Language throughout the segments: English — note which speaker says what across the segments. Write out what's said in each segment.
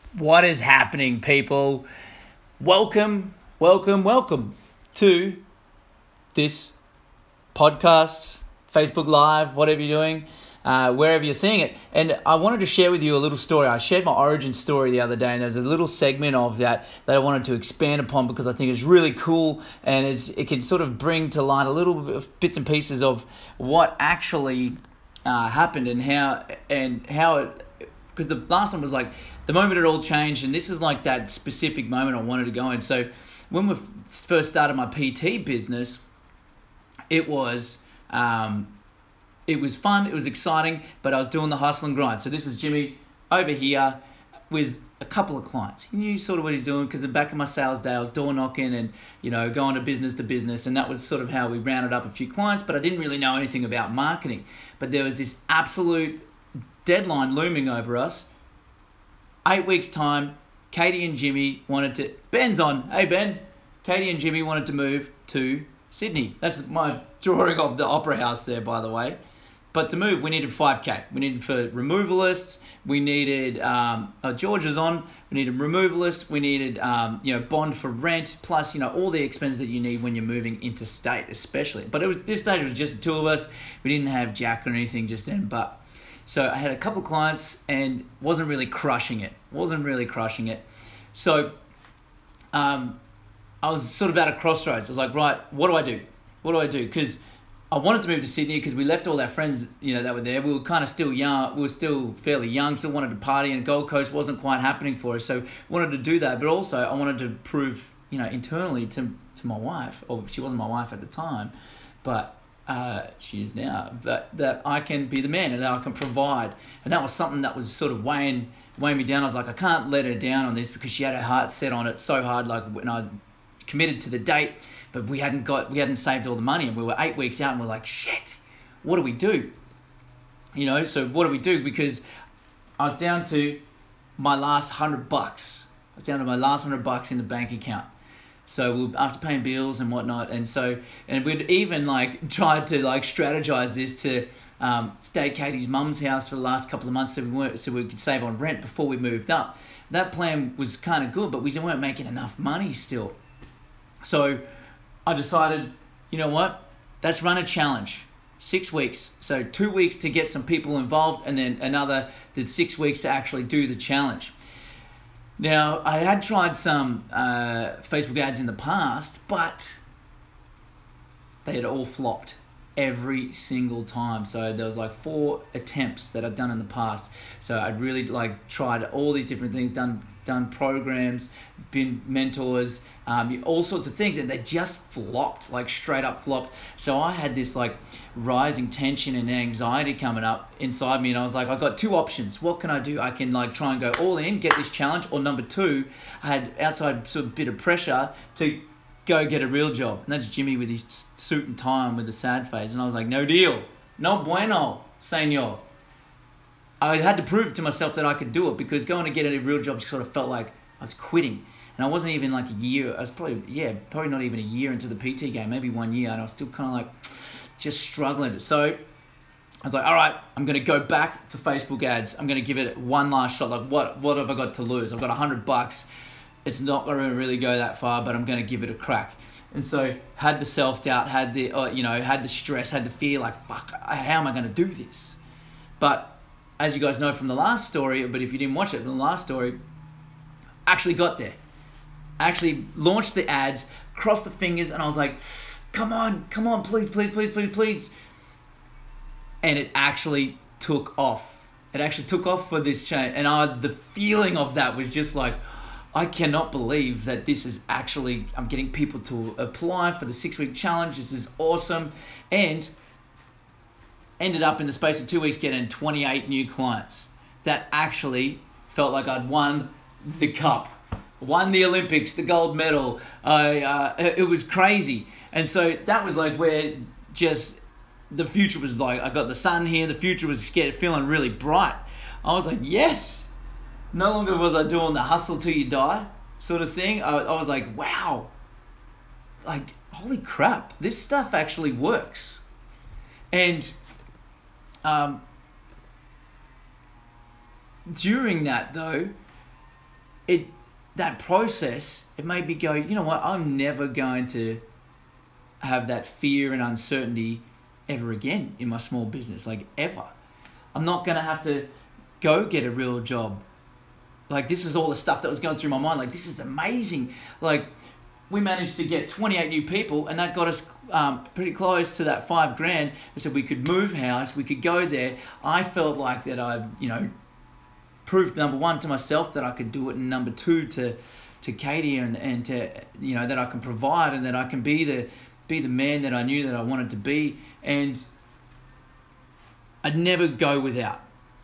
Speaker 1: What is happening, people? Welcome, welcome, welcome to this podcast, Facebook Live, whatever you're doing, wherever you're seeing it. And I wanted to share with you a little story. I shared my origin story the other day, and there's a little segment of that I wanted to expand upon because I think it's really cool and it can sort of bring to light a little bit of bits and pieces of what actually happened and how it. Because the last one was like the moment it all changed, and this is like that specific moment I wanted to go in. So when we first started my PT business, it was fun, it was exciting, but I was doing the hustle and grind. So this is Jimmy over here with a couple of clients. He knew sort of what he's doing because in the back of my sales day, I was door knocking and going to business, and that was sort of how we rounded up a few clients. But I didn't really know anything about marketing. But there was this absolute deadline looming over us. 8 weeks time, Katie and Jimmy Ben's on. Hey Ben. Katie and Jimmy wanted to move to Sydney. That's my drawing of the Opera House there, by the way. But to move, we needed 5K. We needed for removalists. We needed George was on. We needed removalists. We needed bond for rent, plus all the expenses that you need when you're moving interstate, especially. But this stage was just the two of us. We didn't have Jack or anything just then. But so I had a couple of clients and wasn't really crushing it. So I was sort of at a crossroads. I was like, right, what do I do? Because I wanted to move to Sydney because we left all our friends, that were there. We were kind of still young. We were still fairly young, still wanted to party, and Gold Coast wasn't quite happening for us. So wanted to do that, but also I wanted to prove, internally to my wife, or she wasn't my wife at the time, but she is now, that I can be the man and that I can provide. And that was something that was sort of weighing me down. I was like, I can't let her down on this because she had her heart set on it so hard. Like when I committed to the date, but we hadn't saved all the money, and we were 8 weeks out, and we're like, shit, what do we do? So what do we do? Because I was down to my last $100. I was down to my last $100 in the bank account. So we after paying bills and whatnot, and we'd even tried to strategize this to stay at Katie's mum's house for the last couple of months so we could save on rent before we moved up. That plan was kind of good, but we weren't making enough money still. So I decided, you know what? Let's run a challenge. 6 weeks. So 2 weeks to get some people involved, and then the 6 weeks to actually do the challenge. Now, I had tried some Facebook ads in the past, but they had all flopped every single time. So there was 4 attempts that I'd done in the past. So I'd really tried all these different things, done programs, been mentors, all sorts of things, and they just flopped, straight up flopped. So I had this rising tension and anxiety coming up inside me, and I was like, I've got 2 options. What can I do? I can try and go all in, get this challenge, or number 2, I had outside sort of bit of pressure to go get a real job. And that's Jimmy with his suit and tie on with the sad face, and I was like, no deal, no bueno, senor. I had to prove to myself that I could do it, because going to get a real job sort of felt like I was quitting. And I wasn't even a year, I was probably not even a year into the PT game, maybe 1 year, and I was still kind of just struggling. So I was like, all right, I'm going to go back to Facebook ads. I'm going to give it one last shot. What have I got to lose? I've got $100. It's not going to really go that far, but I'm going to give it a crack. And so had the self-doubt, had the stress, had the fear, fuck, how am I going to do this? But as you guys know from the last story, but if you didn't watch it from the last story, actually got there. Actually launched the ads, crossed the fingers, and I was like, come on, please. And it actually took off. It actually took off for this change. And the feeling of that was just I cannot believe that this is actually, I'm getting people to apply for the 6-week challenge. This is awesome. And ended up in the space of 2 weeks getting 28 new clients. That actually felt like I'd won the cup, won the Olympics, the gold medal. It was crazy. And so that was where just the future was I got the sun here. The future was feeling really bright. I was like, yes. No longer was I doing the hustle till you die sort of thing. I was like, wow. Holy crap. This stuff actually works. And during that though, that process, it made me go, you know what, I'm never going to have that fear and uncertainty ever again in my small business, like ever. I'm not going to have to go get a real job. Like, this is all the stuff that was going through my mind. Like, this is amazing. Like, we managed to get 28 new people, and that got us pretty close to that $5,000. So we could move house, we could go there. I felt like that I, proved, number one, to myself that I could do it, and number two, to Katie and to, that I can provide, and that I can be the man that I knew that I wanted to be. And I'd never go without.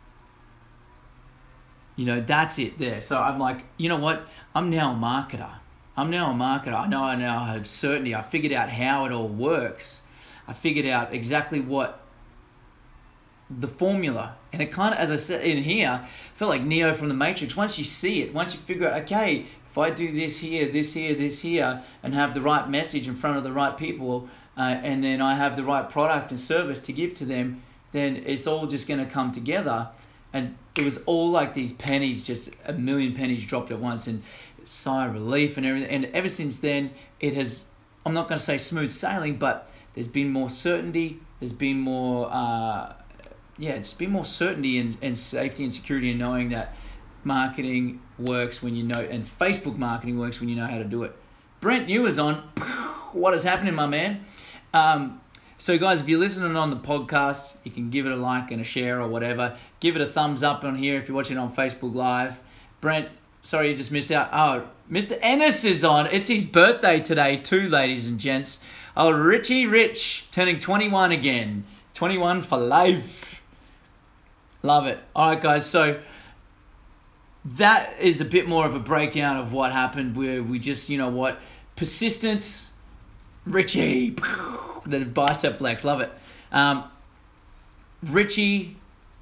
Speaker 1: That's it there. So I'm like, you know what? I'm now a marketer. I know I now have certainty. I figured out how it all works. I figured out exactly what the formula. And it kind of, as I said in here, felt like Neo from the Matrix. Once you see it, once you figure out, okay, if I do this here, this here, this here, and have the right message in front of the right people, and then I have the right product and service to give to them, then it's all just going to come together. And it was all like these pennies, just a million pennies dropped at once, and sigh of relief and everything. And ever since then, it has, I'm not going to say smooth sailing, but there's been more certainty. There's been more, it's been more certainty and safety and security in knowing that marketing works when you know, and Facebook marketing works when you know how to do it. Brent New is on. What is happening, my man? So guys, if you're listening on the podcast, you can give it a like and a share or whatever. Give it a thumbs up on here if you're watching on Facebook Live. Brent, sorry you just missed out. Oh, Mr. Ennis is on. It's his birthday today too, ladies and gents. Oh, Richie Rich, turning 21 again. 21 for life. Love it. All right, guys, so that is a bit more of a breakdown of what happened, where we just, persistence, Richie, the bicep flex, love it. Richie,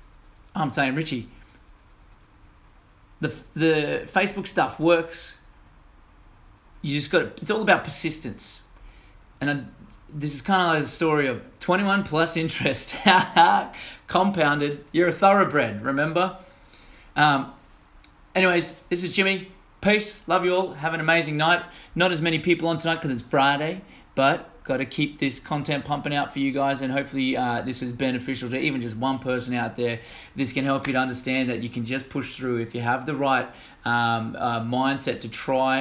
Speaker 1: the Facebook stuff works. You just it's all about persistence. And this is kind of like the story of 21 plus interest, compounded. You're a thoroughbred, remember? Anyways, this is Jimmy. Peace. Love you all. Have an amazing night. Not as many people on tonight because it's Friday, but got to keep this content pumping out for you guys, and hopefully this is beneficial to even just one person out there. This can help you to understand that you can just push through if you have the right mindset to try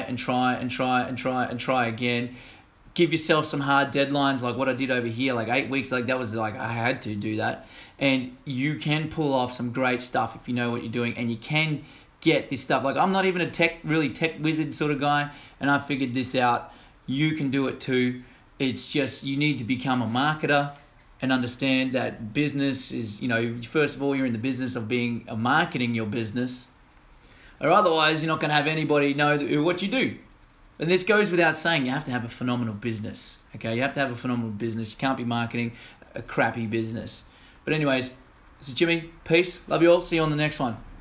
Speaker 1: again. Give yourself some hard deadlines, like what I did over here, like 8 weeks. Like that was like I had to do that, and you can pull off some great stuff if you know what you're doing, and you can get this stuff. Like, I'm not even a tech wizard sort of guy, and I figured this out. You can do it too. It's just you need to become a marketer and understand that business is, first of all, you're in the business of marketing your business, or otherwise you're not going to have anybody know what you do. And this goes without saying, you have to have a phenomenal business. Okay, you have to have a phenomenal business. You can't be marketing a crappy business. But anyways, this is Jimmy. Peace. Love you all. See you on the next one.